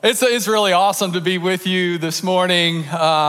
It's really awesome to be with you this morning.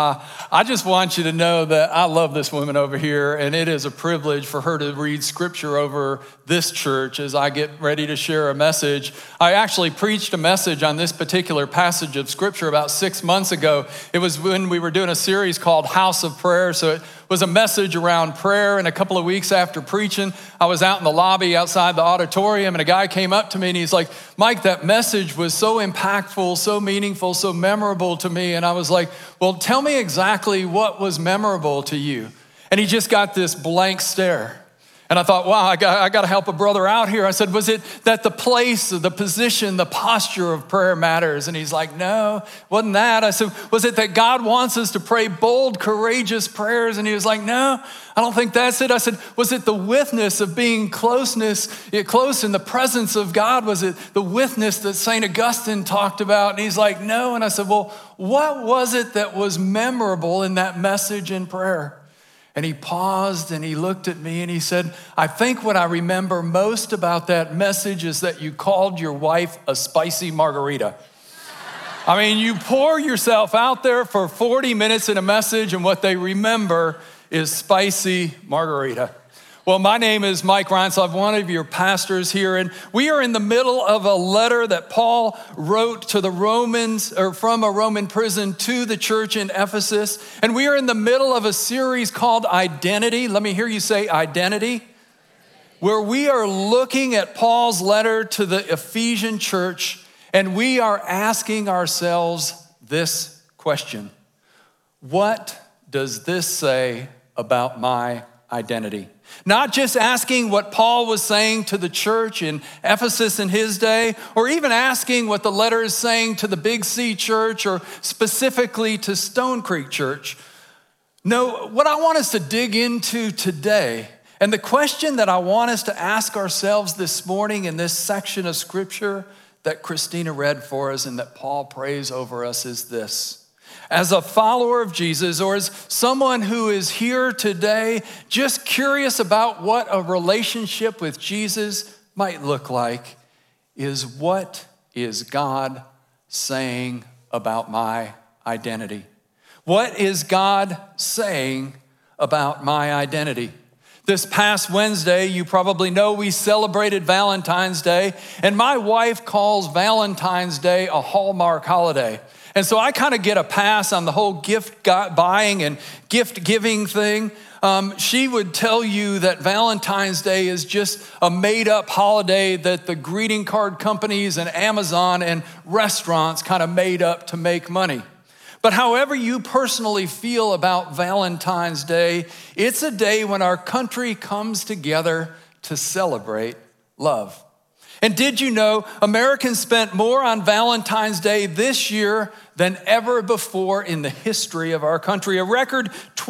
I just want you to know that I love this woman over here, and it is a privilege for her to read scripture over this church as I get ready to share a message. I actually preached a message on this particular passage of scripture about 6 months ago. It was when we were doing a series called House of Prayer, so it was a message around prayer, and a couple of weeks after preaching, I was out in the lobby outside the auditorium, and a guy came up to me and he's like, "Mike, that message was so impactful, so meaningful, so memorable to me." And I was like, "Well, tell me exactly what was memorable to you." And he just got this blank stare. And I thought, wow, I got to help a brother out here. I said, "Was it that the place, the position, the posture of prayer matters?" And he's like, "No, wasn't that." I said, "Was it that God wants us to pray bold, courageous prayers?" And he was like, "No, I don't think that's it." I said, "Was it the witness of being close in the presence of God? Was it the witness that St. Augustine talked about?" And he's like, "No." And I said, "Well, what was it that was memorable in that message in prayer?" And he paused and he looked at me and he said, "I think what I remember most about that message is that you called your wife a spicy margarita." I mean, you pour yourself out there for 40 minutes in a message and what they remember is spicy margarita. Well, my name is Mike Reinsel. I'm one of your pastors here, and we are in the middle of a letter that Paul wrote to the Romans, or from a Roman prison to the church in Ephesus. And we are in the middle of a series called Identity. Let me hear you say identity. Where we are looking at Paul's letter to the Ephesian church, and we are asking ourselves this question: what does this say about my identity? Not just asking what Paul was saying to the church in Ephesus in his day, or even asking what the letter is saying to the Big C church, or specifically to Stone Creek Church. No, what I want us to dig into today, and the question that I want us to ask ourselves this morning in this section of scripture that Christina read for us and that Paul prays over us, is this: as a follower of Jesus, or as someone who is here today just curious about what a relationship with Jesus might look like, is what is God saying about my identity? What is God saying about my identity? This past Wednesday, you probably know, we celebrated Valentine's Day, and my wife calls Valentine's Day a Hallmark holiday. And so I kind of get a pass on the whole gift buying and gift giving thing. She would tell you that Valentine's Day is just a made up holiday that the greeting card companies and Amazon and restaurants kind of made up to make money. But however you personally feel about Valentine's Day, it's a day when our country comes together to celebrate love. And did you know Americans spent more on Valentine's Day this year than ever before in the history of our country? A record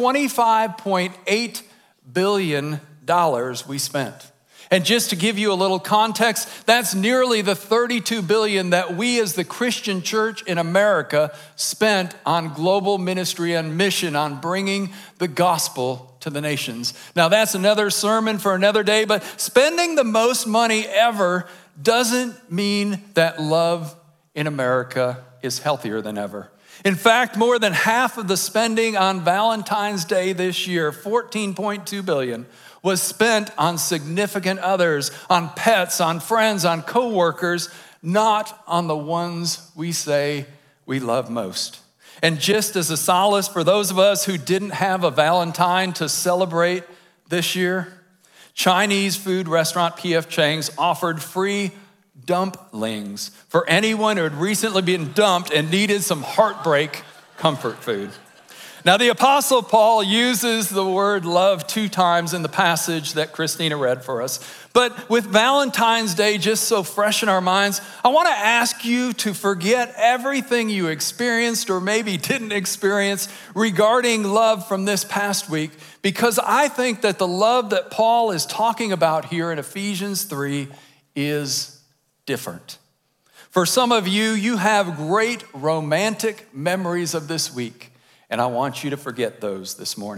$25.8 billion we spent. And just to give you a little context, that's nearly the $32 billion that we as the Christian church in America spent on global ministry and mission, on bringing the gospel to the nations. Now that's another sermon for another day, but spending the most money ever doesn't mean that love in America is healthier than ever. In fact, more than half of the spending on Valentine's Day this year, $14.2 billion, was spent on significant others, on pets, on friends, on coworkers, not on the ones we say we love most. And just as a solace for those of us who didn't have a Valentine to celebrate this year, Chinese food restaurant P.F. Chang's offered free dumplings for anyone who had recently been dumped and needed some heartbreak comfort food. Now, the Apostle Paul uses the word love 2 times in the passage that Christina read for us. But with Valentine's Day just so fresh in our minds, I want to ask you to forget everything you experienced or maybe didn't experience regarding love from this past week, because I think that the love that Paul is talking about here in Ephesians 3 is different. For some of you, you have great romantic memories of this week, and I want you to forget those this morning.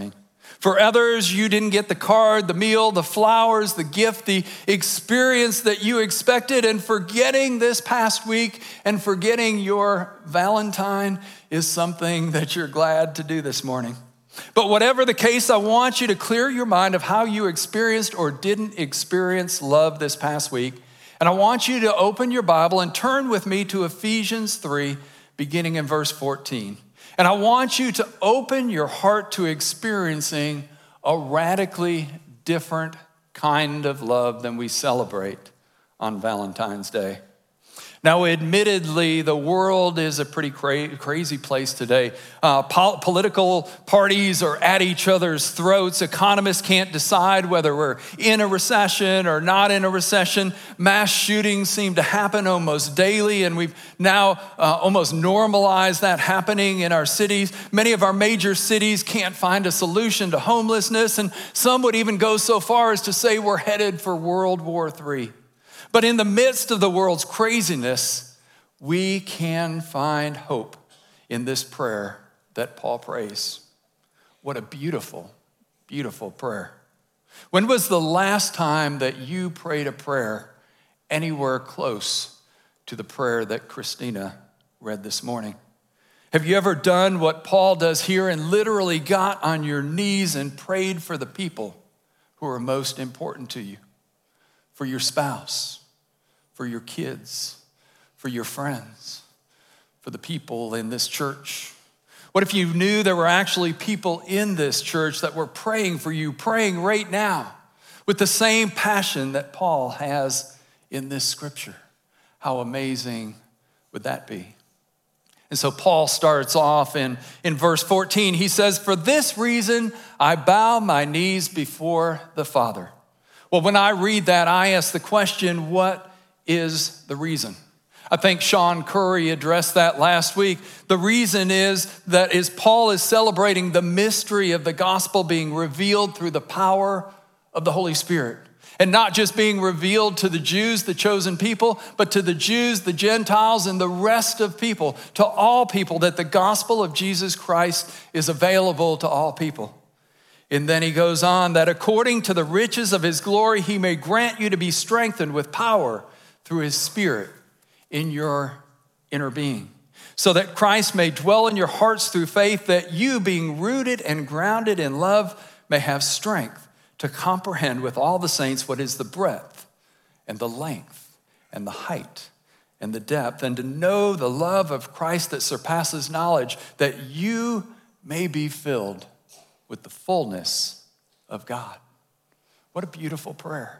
For others, you didn't get the card, the meal, the flowers, the gift, the experience that you expected. And forgetting this past week and forgetting your Valentine is something that you're glad to do this morning. But whatever the case, I want you to clear your mind of how you experienced or didn't experience love this past week. And I want you to open your Bible and turn with me to Ephesians 3, beginning in verse 14. And I want you to open your heart to experiencing a radically different kind of love than we celebrate on Valentine's Day. Now, admittedly, the world is a pretty crazy place today. Political parties are at each other's throats. Economists can't decide whether we're in a recession or not in a recession. Mass shootings seem to happen almost daily, and we've now almost normalized that happening in our cities. Many of our major cities can't find a solution to homelessness, and some would even go so far as to say we're headed for World War III. But in the midst of the world's craziness, we can find hope in this prayer that Paul prays. What a beautiful, beautiful prayer. When was the last time that you prayed a prayer anywhere close to the prayer that Christina read this morning? Have you ever done what Paul does here and literally got on your knees and prayed for the people who are most important to you? For your spouse, for your kids, for your friends, for the people in this church? What if you knew there were actually people in this church that were praying for you, praying right now with the same passion that Paul has in this scripture? How amazing would that be? And so Paul starts off in verse 14. He says, "For this reason I bow my knees before the Father." Well, when I read that, I ask the question, what is the reason? I think Sean Curry addressed that last week. The reason is that Paul is celebrating the mystery of the gospel being revealed through the power of the Holy Spirit. And not just being revealed to the Jews, the chosen people, but to the Jews, the Gentiles, and the rest of people, to all people, that the gospel of Jesus Christ is available to all people. And then he goes on, that according to the riches of his glory, he may grant you to be strengthened with power through his Spirit in your inner being, so that Christ may dwell in your hearts through faith, that you, being rooted and grounded in love, may have strength to comprehend with all the saints what is the breadth and the length and the height and the depth, and to know the love of Christ that surpasses knowledge, that you may be filled with the fullness of God. What a beautiful prayer.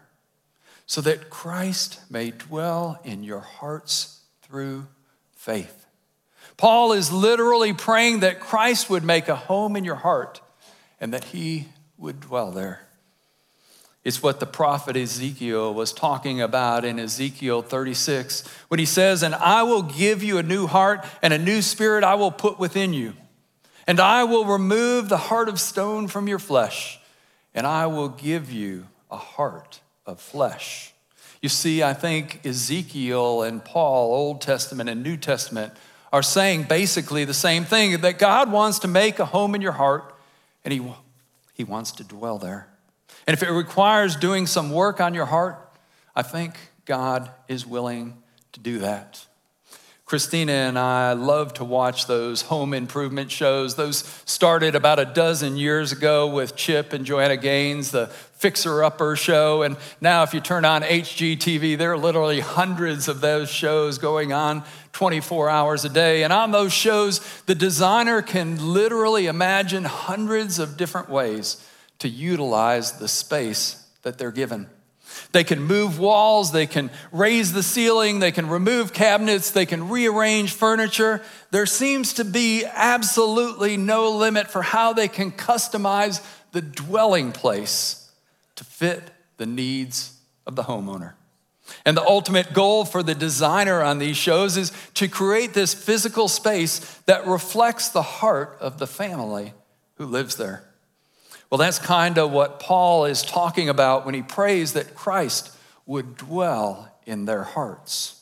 So that Christ may dwell in your hearts through faith. Paul is literally praying that Christ would make a home in your heart and that he would dwell there. It's what the prophet Ezekiel was talking about in Ezekiel 36, when he says, "And I will give you a new heart, and a new spirit I will put within you. And I will remove the heart of stone from your flesh, and I will give you a heart of flesh." You see, I think Ezekiel and Paul, Old Testament and New Testament, are saying basically the same thing, that God wants to make a home in your heart, and he wants to dwell there. And if it requires doing some work on your heart, I think God is willing to do that. Christina and I love to watch those home improvement shows. Those started about a dozen years ago with Chip and Joanna Gaines, the Fixer Upper show. And now if you turn on HGTV, there are literally hundreds of those shows going on 24 hours a day. And on those shows, the designer can literally imagine hundreds of different ways to utilize the space that they're given. They can move walls, they can raise the ceiling, they can remove cabinets, they can rearrange furniture. There seems to be absolutely no limit for how they can customize the dwelling place to fit the needs of the homeowner. And the ultimate goal for the designer on these shows is to create this physical space that reflects the heart of the family who lives there. Well, that's kind of what Paul is talking about when he prays that Christ would dwell in their hearts.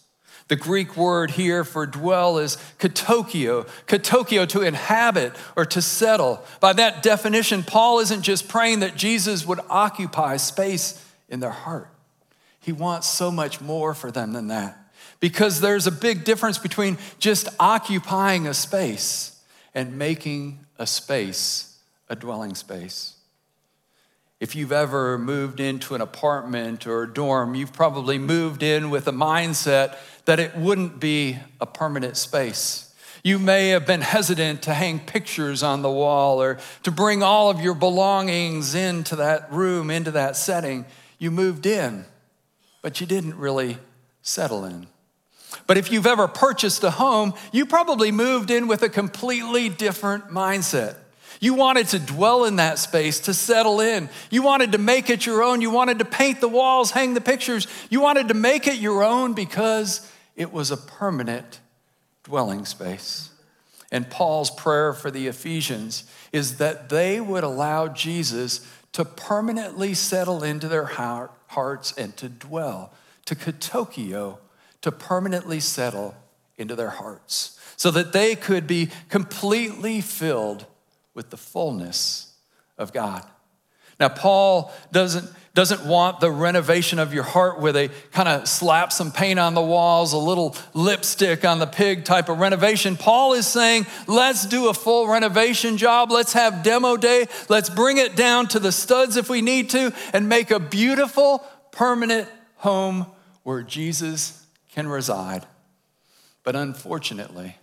The Greek word here for dwell is katokio. Katokio, to inhabit or to settle. By that definition, Paul isn't just praying that Jesus would occupy space in their heart. He wants so much more for them than that. Because there's a big difference between just occupying a space and making a space a dwelling space. If you've ever moved into an apartment or a dorm, you've probably moved in with a mindset that it wouldn't be a permanent space. You may have been hesitant to hang pictures on the wall or to bring all of your belongings into that room, into that setting. You moved in, but you didn't really settle in. But if you've ever purchased a home, you probably moved in with a completely different mindset. You wanted to dwell in that space, to settle in. You wanted to make it your own. You wanted to paint the walls, hang the pictures. You wanted to make it your own because it was a permanent dwelling space. And Paul's prayer for the Ephesians is that they would allow Jesus to permanently settle into their hearts and to dwell, to katokio, to permanently settle into their hearts so that they could be completely filled with the fullness of God. Now, Paul doesn't want the renovation of your heart where they kind of slap some paint on the walls, a little lipstick on the pig type of renovation. Paul is saying, let's do a full renovation job. Let's have demo day. Let's bring it down to the studs if we need to and make a beautiful, permanent home where Jesus can reside. But unfortunately,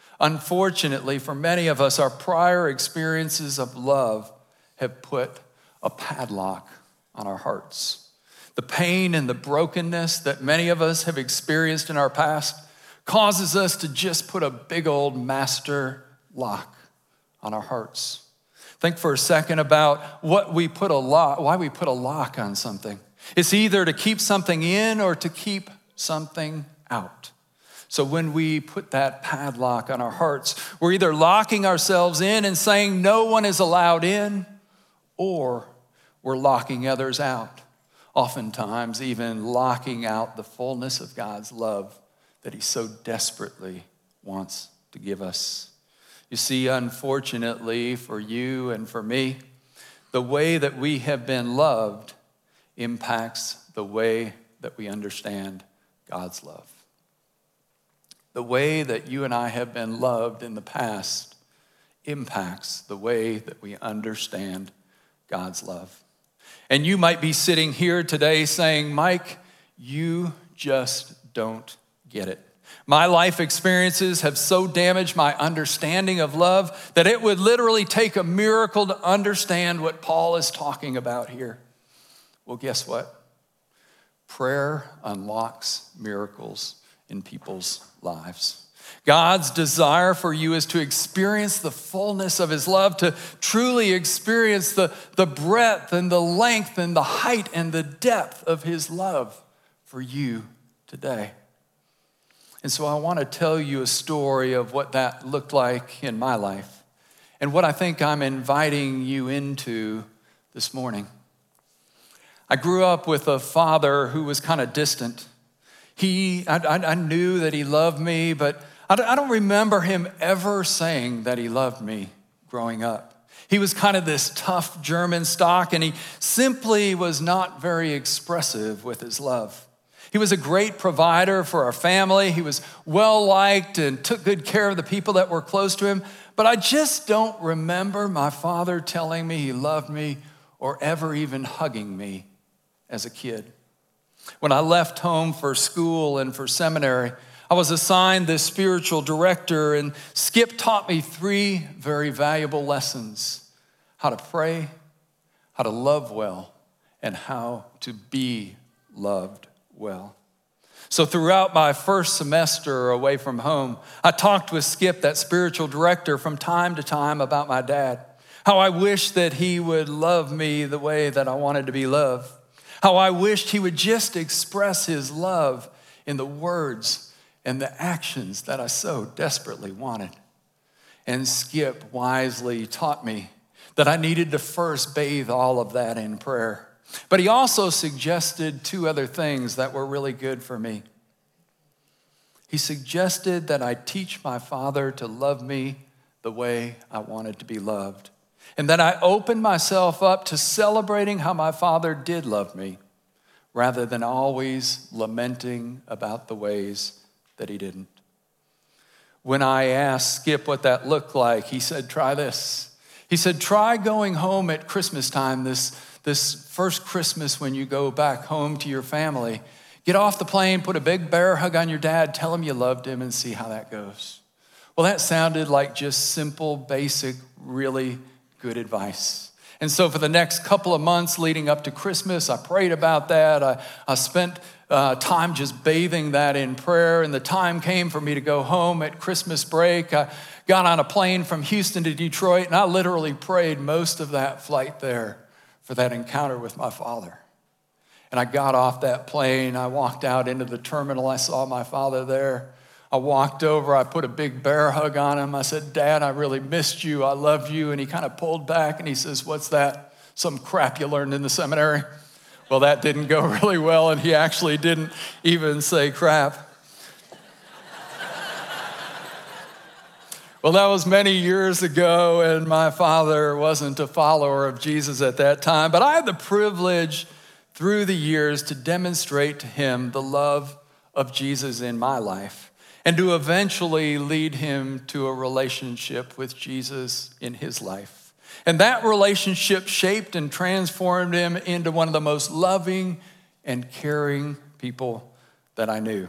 for many of us, our prior experiences of love have put a padlock on our hearts. The pain and the brokenness that many of us have experienced in our past causes us to just put a big old master lock on our hearts. Think for a second about why we put a lock on something. It's either to keep something in or to keep something out. So when we put that padlock on our hearts, we're either locking ourselves in and saying no one is allowed in, or we're locking others out. Oftentimes even locking out the fullness of God's love that he so desperately wants to give us. You see, unfortunately for you and for me, the way that we have been loved impacts the way that we understand God's love. The way that you and I have been loved in the past impacts the way that we understand God's love. And you might be sitting here today saying, Mike, you just don't get it. My life experiences have so damaged my understanding of love that it would literally take a miracle to understand what Paul is talking about here. Well, guess what? Prayer unlocks miracles in people's lives. God's desire for you is to experience the fullness of his love, to truly experience the breadth and the length and the height and the depth of his love for you today. And so I want to tell you a story of what that looked like in my life and what I think I'm inviting you into this morning. I grew up with a father who was kind of distant. I knew that he loved me, but I don't remember him ever saying that he loved me growing up. He was kind of this tough German stock, and he simply was not very expressive with his love. He was a great provider for our family. He was well-liked and took good care of the people that were close to him. But I just don't remember my father telling me he loved me or ever even hugging me as a kid. When I left home for school and for seminary, I was assigned this spiritual director, and Skip taught me 3 very valuable lessons: how to pray, how to love well, and how to be loved well. So throughout my first semester away from home, I talked with Skip, that spiritual director, from time to time about my dad, how I wished that he would love me the way that I wanted to be loved, how I wished he would just express his love in the words and the actions that I so desperately wanted. And Skip wisely taught me that I needed to first bathe all of that in prayer. But he also suggested 2 other things that were really good for me. He suggested that I teach my father to love me the way I wanted to be loved, and that I open myself up to celebrating how my father did love me, rather than always lamenting about the ways that he didn't. When I asked Skip what that looked like, he said, try this. He said, try going home at Christmas time, this first Christmas when you go back home to your family. Get off the plane, put a big bear hug on your dad, tell him you loved him, and see how that goes. Well, that sounded like just simple, basic, really good advice. And so for the next couple of months leading up to Christmas, I prayed about that. I spent time just bathing that in prayer, and the time came for me to go home at Christmas break. I got on a plane from Houston to Detroit, and I literally prayed most of that flight there for that encounter with my father. And I got off that plane, I walked out into the terminal, I saw my father there. I walked over, I put a big bear hug on him. I said, Dad, I really missed you, I love you. And he kind of pulled back and he says, what's that? Some crap you learned in the seminary? Well, that didn't go really well, and he actually didn't even say crap. Well, that was many years ago, and my father wasn't a follower of Jesus at that time, but I had the privilege through the years to demonstrate to him the love of Jesus in my life and to eventually lead him to a relationship with Jesus in his life. And that relationship shaped and transformed him into one of the most loving and caring people that I knew.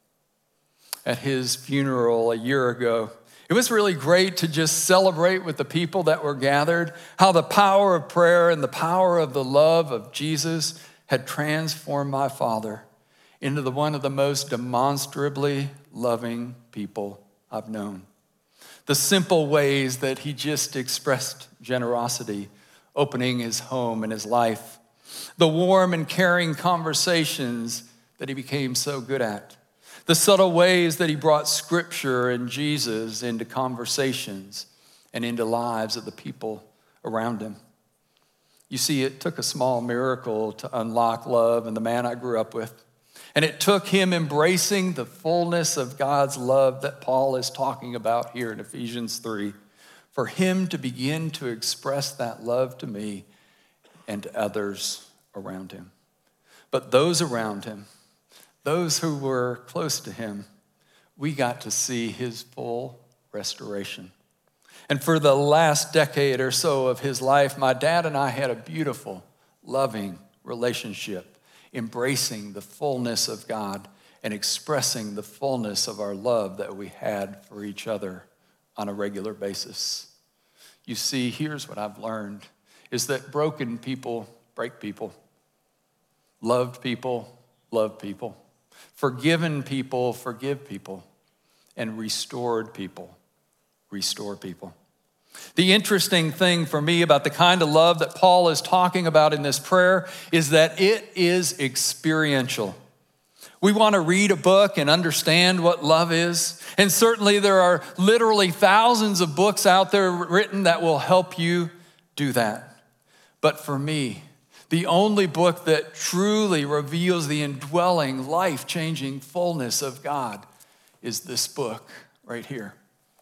At his funeral a year ago, it was really great to just celebrate with the people that were gathered, how the power of prayer and the power of the love of Jesus had transformed my father into one of the most demonstrably loving people I've known. The simple ways that he just expressed generosity, opening his home and his life. The warm and caring conversations that he became so good at. The subtle ways that he brought Scripture and Jesus into conversations and into lives of the people around him. You see, it took a small miracle to unlock love in the man I grew up with. And it took him embracing the fullness of God's love that Paul is talking about here in Ephesians 3, for him to begin to express that love to me and to others around him. But those around him, those who were close to him, we got to see his full restoration. And for the last decade or so of his life, my dad and I had a beautiful, loving relationship, embracing the fullness of God and expressing the fullness of our love that we had for each other on a regular basis. You see, here's what I've learned, is that broken people break people. Loved people love people. Forgiven people forgive people. And restored people restore people. The interesting thing for me about the kind of love that Paul is talking about in this prayer is that it is experiential. We want to read a book and understand what love is. And certainly there are literally thousands of books out there written that will help you do that. But for me, the only book that truly reveals the indwelling, life-changing fullness of God is this book right here.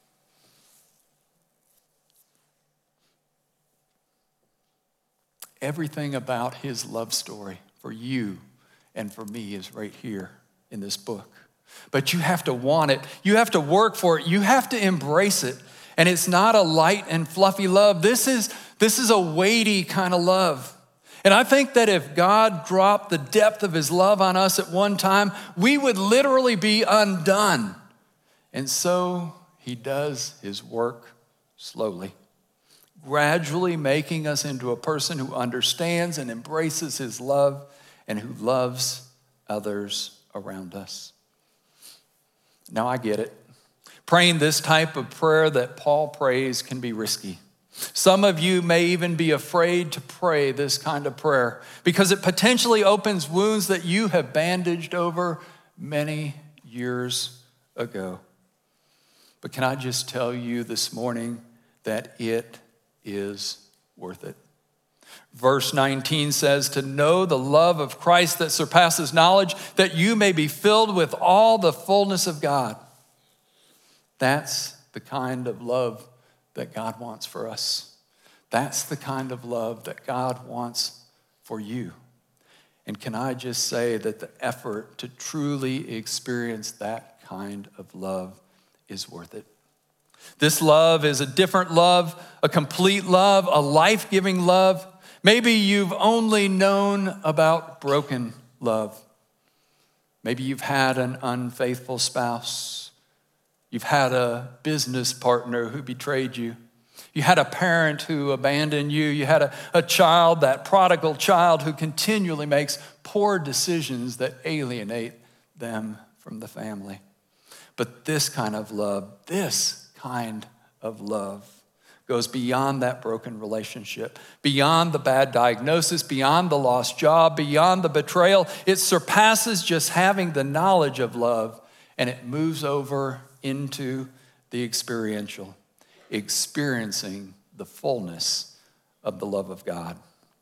Everything about his love story for you and for me is right here in this book. But you have to want it. You have to work for it. You have to embrace it. And it's not a light and fluffy love. This is a weighty kind of love. And I think that if God dropped the depth of his love on us at one time, we would literally be undone. And so he does his work slowly, gradually making us into a person who understands and embraces his love and who loves others around us. Now I get it. Praying this type of prayer that Paul prays can be risky. Some of you may even be afraid to pray this kind of prayer because it potentially opens wounds that you have bandaged over many years ago. But can I just tell you this morning that it is worth it? Verse 19 says, to know the love of Christ that surpasses knowledge, that you may be filled with all the fullness of God. That's the kind of love that God wants for us. That's the kind of love that God wants for you. And can I just say that the effort to truly experience that kind of love is worth it. This love is a different love, a complete love, a life-giving love. Maybe you've only known about broken love. Maybe you've had an unfaithful spouse. You've had a business partner who betrayed you. You had a parent who abandoned you. You had a child, that prodigal child who continually makes poor decisions that alienate them from the family. But this kind of love goes beyond that broken relationship, beyond the bad diagnosis, beyond the lost job, beyond the betrayal. It surpasses just having the knowledge of love, and it moves over into the experiential, experiencing the fullness of the love of God.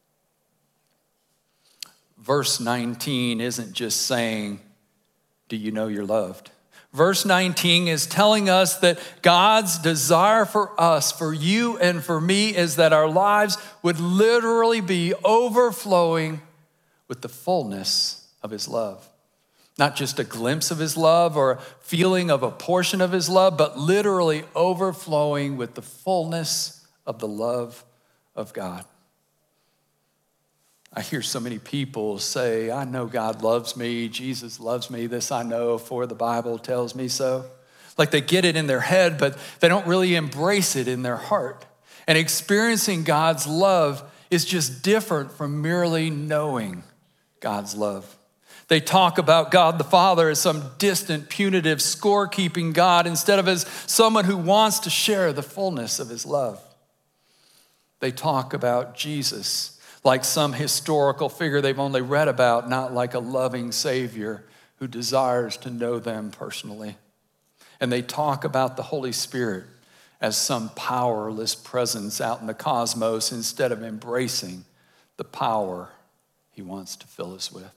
Verse 19 isn't just saying, do you know you're loved? Verse 19 is telling us that God's desire for us, for you and for me, is that our lives would literally be overflowing with the fullness of his love. Not just a glimpse of his love or a feeling of a portion of his love, but literally overflowing with the fullness of the love of God. I hear so many people say, I know God loves me, Jesus loves me, this I know, for the Bible tells me so. Like they get it in their head, but they don't really embrace it in their heart. And experiencing God's love is just different from merely knowing God's love. They talk about God the Father as some distant, punitive, scorekeeping God instead of as someone who wants to share the fullness of his love. They talk about Jesus like some historical figure they've only read about, not like a loving Savior who desires to know them personally. And they talk about the Holy Spirit as some powerless presence out in the cosmos instead of embracing the power he wants to fill us with.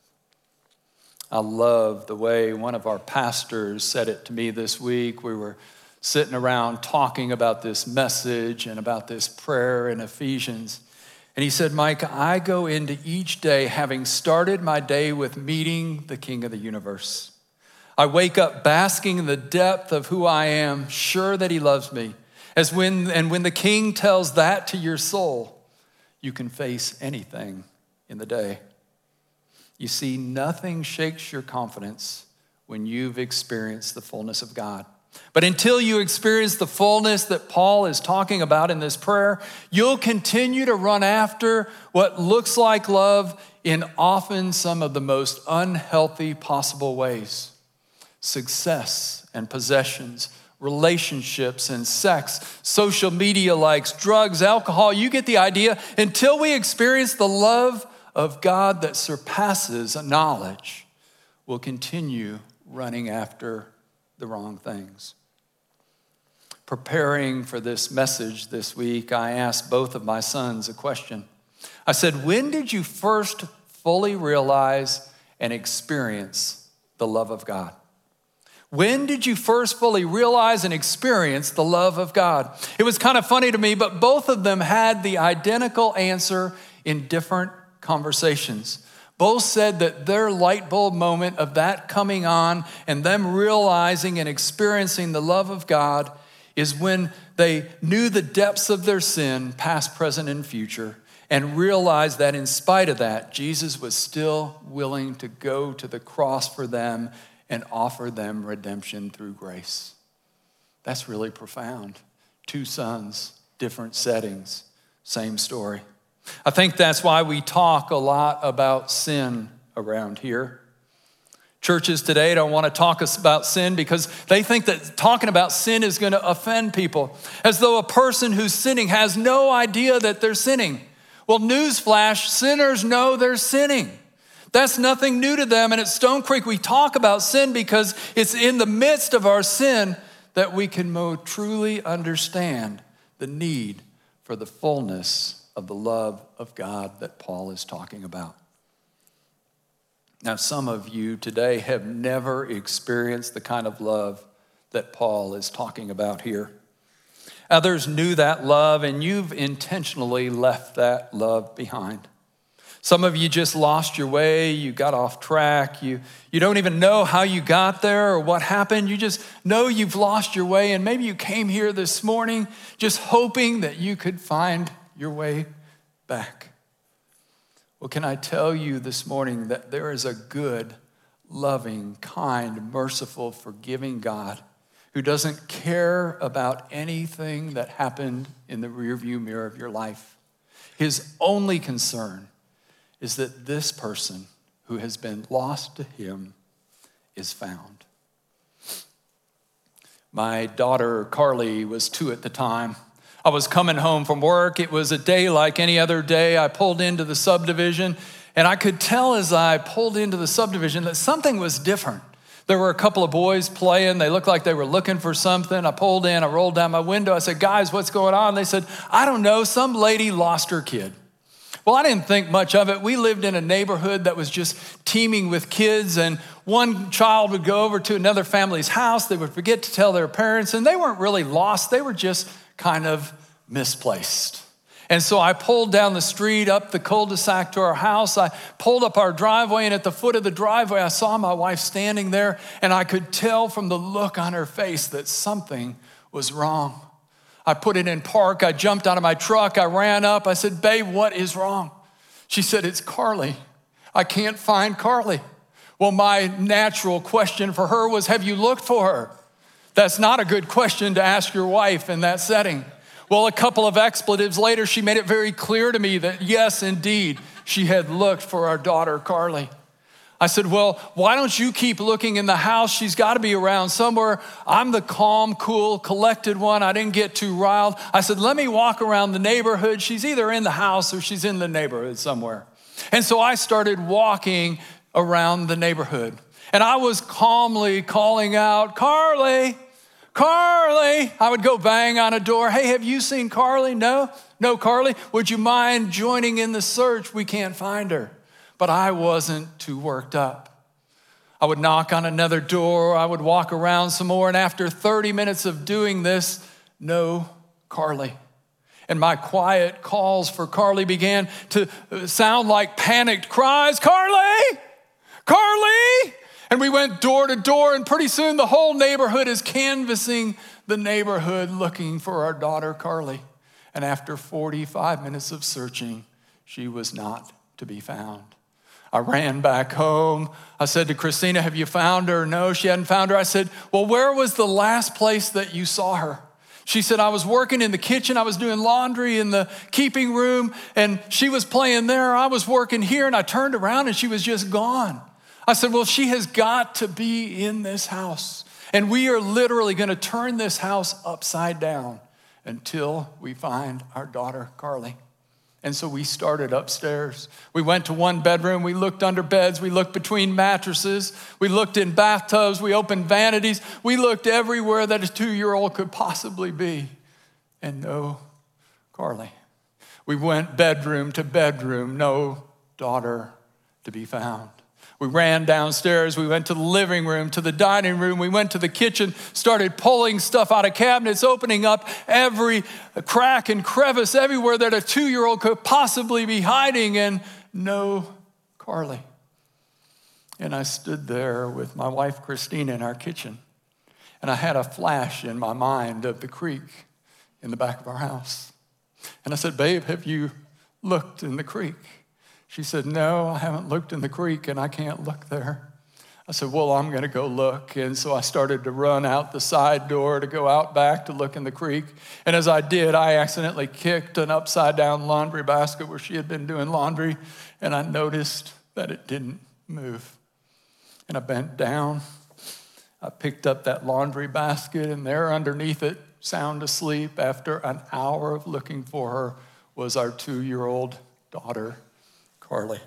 I love the way one of our pastors said it to me this week. We were sitting around talking about this message and about this prayer in Ephesians. And he said, Mike, I go into each day having started my day with meeting the King of the universe. I wake up basking in the depth of who I am, sure that he loves me. When the King tells that to your soul, you can face anything in the day. You see, nothing shakes your confidence when you've experienced the fullness of God. But until you experience the fullness that Paul is talking about in this prayer, you'll continue to run after what looks like love in often some of the most unhealthy possible ways. Success and possessions, relationships and sex, social media likes, drugs, alcohol, you get the idea. Until we experience the love of God that surpasses knowledge, we'll continue running after the wrong things. Preparing for this message this week, I asked both of my sons a question. I said, when did you first fully realize and experience the love of God? When did you first fully realize and experience the love of God? It was kind of funny to me, but both of them had the identical answer in different conversations. Both said that their light bulb moment of that coming on and them realizing and experiencing the love of God is when they knew the depths of their sin, past, present, and future, and realized that in spite of that, Jesus was still willing to go to the cross for them and offer them redemption through grace. That's really profound. Two sons, different settings, same story. I think that's why we talk a lot about sin around here. Churches today don't want to talk about sin because they think that talking about sin is going to offend people, as though a person who's sinning has no idea that they're sinning. Well, newsflash, sinners know they're sinning. That's nothing new to them. And at Stone Creek, we talk about sin because it's in the midst of our sin that we can more truly understand the need for the fullness of the love of God that Paul is talking about. Now, some of you today have never experienced the kind of love that Paul is talking about here. Others knew that love, and you've intentionally left that love behind. Some of you just lost your way, you got off track, you don't even know how you got there or what happened. You just know you've lost your way, and maybe you came here this morning just hoping that you could find your way back. Well, can I tell you this morning that there is a good, loving, kind, merciful, forgiving God who doesn't care about anything that happened in the rearview mirror of your life. His only concern is that this person who has been lost to him is found. My daughter, Carly, was 2 at the time. I was coming home from work. It was a day like any other day. I pulled into the subdivision, and I could tell as I pulled into the subdivision that something was different. There were a couple of boys playing. They looked like they were looking for something. I pulled in, I rolled down my window. I said, "Guys, what's going on?" They said, "I don't know, some lady lost her kid." Well, I didn't think much of it. We lived in a neighborhood that was just teeming with kids, and one child would go over to another family's house. They would forget to tell their parents, and they weren't really lost. They were just kind of misplaced. And so I pulled down the street up the cul-de-sac to our house. I pulled up our driveway, and at the foot of the driveway, I saw my wife standing there, and I could tell from the look on her face that something was wrong. I put it in park. I jumped out of my truck. I ran up. I said, "Babe, what is wrong?" She said, "It's Carly. I can't find Carly." Well, my natural question for her was, "Have you looked for her?" That's not a good question to ask your wife in that setting. Well, a couple of expletives later, she made it very clear to me that yes, indeed, she had looked for our daughter, Carly. I said, "Well, why don't you keep looking in the house? She's got to be around somewhere." I'm the calm, cool, collected one. I didn't get too riled. I said, "Let me walk around the neighborhood. She's either in the house or she's in the neighborhood somewhere." And so I started walking around the neighborhood. And I was calmly calling out, "Carly, Carly." I would go bang on a door. "Hey, have you seen Carly?" "No, Carly. Would you mind joining in the search? We can't find her." But I wasn't too worked up. I would knock on another door. I would walk around some more. And after 30 minutes of doing this, no Carly. And my quiet calls for Carly began to sound like panicked cries. "Carly! Carly!" And we went door to door, and pretty soon the whole neighborhood is canvassing the neighborhood looking for our daughter, Carly. And after 45 minutes of searching, she was not to be found. I ran back home. I said to Christina, "Have you found her?" No, she hadn't found her. I said, "Well, where was the last place that you saw her?" She said, "I was working in the kitchen. I was doing laundry in the keeping room, and she was playing there. I was working here, and I turned around, and she was just gone." I said, "Well, she has got to be in this house, and we are literally going to turn this house upside down until we find our daughter, Carly." And so we started upstairs. We went to one bedroom. We looked under beds. We looked between mattresses. We looked in bathtubs. We opened vanities. We looked everywhere that a 2-year-old could possibly be. And no Carly. We went bedroom to bedroom. No daughter to be found. We ran downstairs. We went to the living room, to the dining room. We went to the kitchen, started pulling stuff out of cabinets, opening up every crack and crevice everywhere that a 2-year-old could possibly be hiding, and no Carly. And I stood there with my wife, Christina, in our kitchen, and I had a flash in my mind of the creek in the back of our house. And I said, "Babe, have you looked in the creek?" She said, "No, I haven't looked in the creek, and I can't look there." I said, "Well, I'm going to go look." And so I started to run out the side door to go out back to look in the creek. And as I did, I accidentally kicked an upside-down laundry basket where she had been doing laundry, and I noticed that it didn't move. And I bent down. I picked up that laundry basket, and there underneath it, sound asleep after an hour of looking for her, was our 2-year-old daughter, Carly.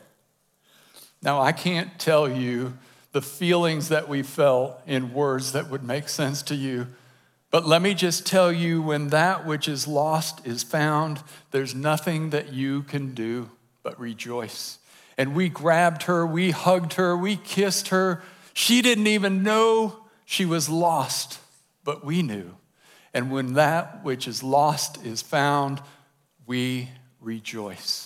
Now, I can't tell you the feelings that we felt in words that would make sense to you, But let me just tell you, when that which is lost is found, there's nothing that you can do but rejoice. And we grabbed her, we hugged her, we kissed her. She didn't even know she was lost, but we knew. And when that which is lost is found, we rejoice.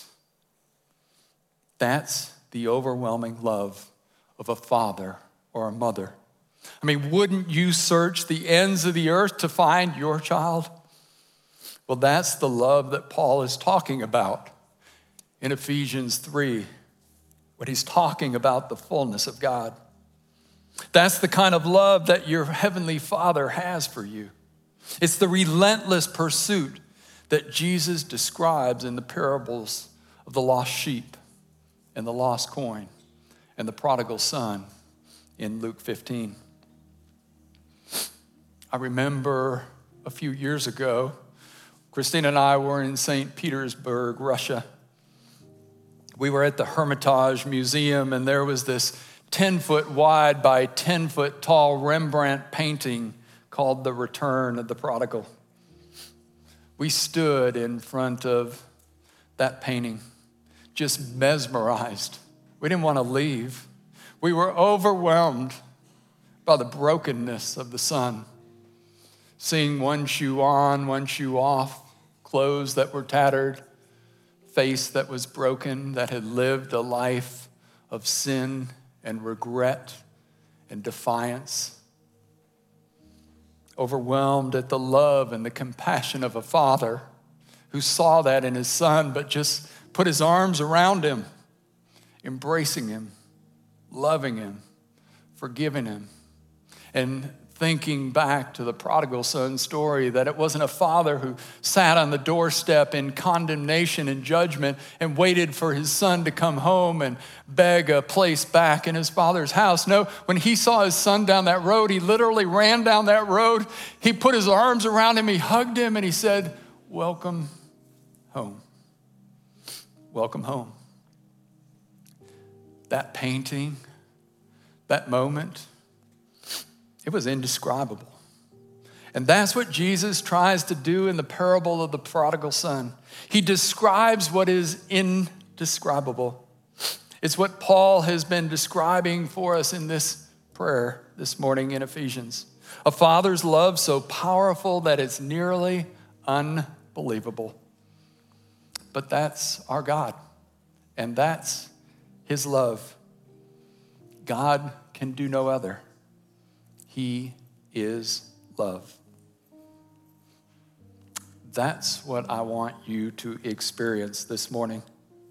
That's the overwhelming love of a father or a mother. I mean, wouldn't you search the ends of the earth to find your child? Well, that's the love that Paul is talking about in Ephesians 3, when he's talking about the fullness of God. That's the kind of love that your heavenly Father has for you. It's the relentless pursuit that Jesus describes in the parables of the lost sheep and the lost coin and the prodigal son in Luke 15. I remember a few years ago, Christina and I were in St. Petersburg, Russia. We were at the Hermitage Museum, and there was this 10-foot wide by 10-foot tall Rembrandt painting called The Return of the Prodigal. We stood in front of that painting, just mesmerized. We didn't want to leave. We were overwhelmed by the brokenness of the son. Seeing one shoe on, one shoe off, clothes that were tattered, face that was broken, that had lived a life of sin and regret and defiance. Overwhelmed at the love and the compassion of a father who saw that in his son, but just put his arms around him, embracing him, loving him, forgiving him, and thinking back to the prodigal son story, that it wasn't a father who sat on the doorstep in condemnation and judgment and waited for his son to come home and beg a place back in his father's house. No, when he saw his son down that road, he literally ran down that road. He put his arms around him, he hugged him, and he said, "Welcome home. Welcome home." That painting, that moment, it was indescribable. And that's what Jesus tries to do in the parable of the prodigal son. He describes what is indescribable. It's what Paul has been describing for us in this prayer this morning in Ephesians. A father's love so powerful that it's nearly unbelievable. But that's our God, and that's his love. God can do no other. He is love. That's what I want you to experience this morning.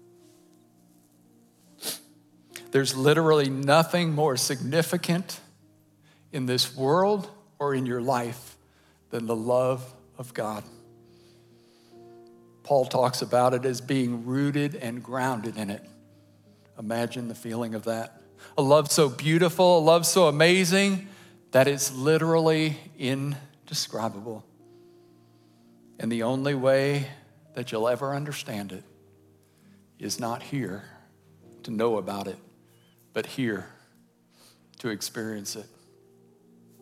There's literally nothing more significant in this world or in your life than the love of God. Paul talks about it as being rooted and grounded in it. Imagine the feeling of that. A love so beautiful, a love so amazing, that it's literally indescribable. And the only way that you'll ever understand it is not here to know about it, but here to experience it.